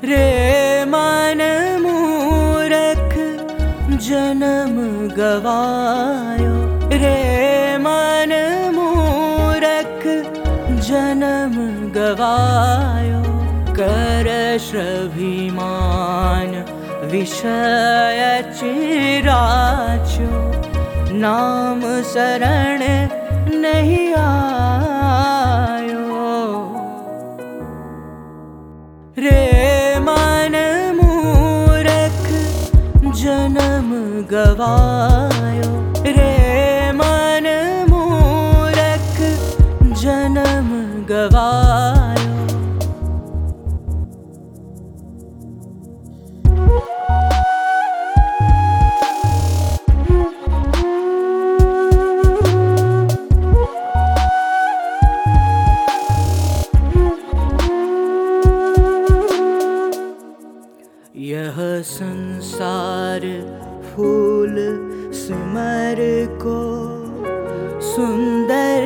रे मन मूरख जन्म गवायो, रे मन मूरख जन्म गवायो। करश अभिमान विषय चिराचो, नाम शरण नहीं आयो। रे मन मूरख जन्म गवायो, रे मन मूरख जन्म गवायो। यह संसार फूल सिमर को सुंदर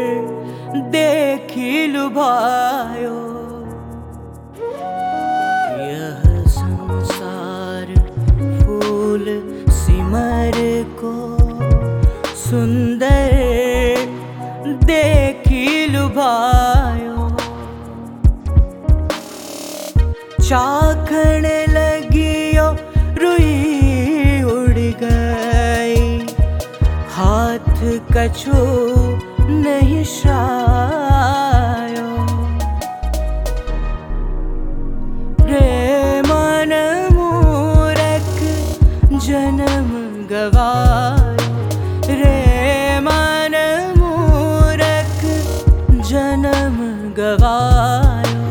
देखी लुभायो। यह संसार फूल सिमर को सुंदर देखी लुभायो। चाखण लगियो रुई उड़ गई, हाथ कछु नहीं शायो। रे मन मूरख जन्म गवायो, रे मन मूरख जन्म गवायो।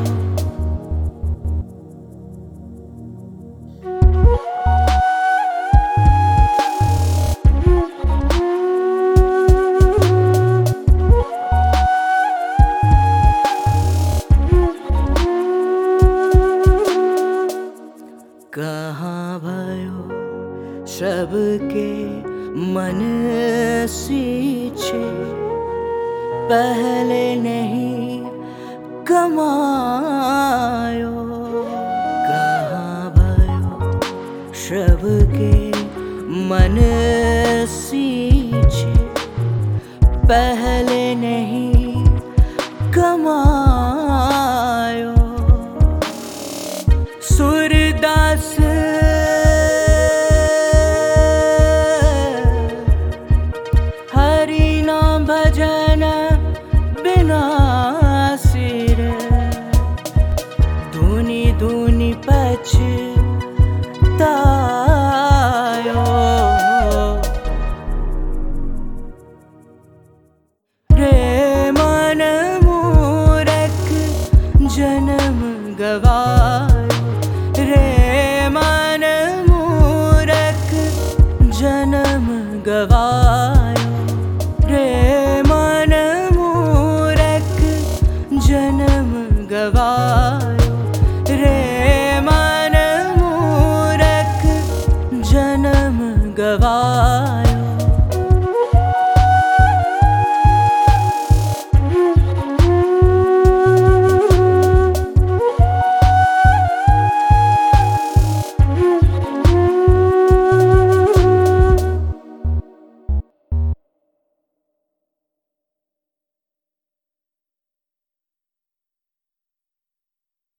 कहाँ भयो सबके मन सींचे, पहले नहीं कमायो। कहाँ भयो सबके मन सींचे, पहले नहीं कमायो। सूरदास हरि नाम भजन बिना सिर, धुनि धुनि पछतायो। रे मन मूरख जन्म गवायो, रे मन मूरख जन्म गवायो। रे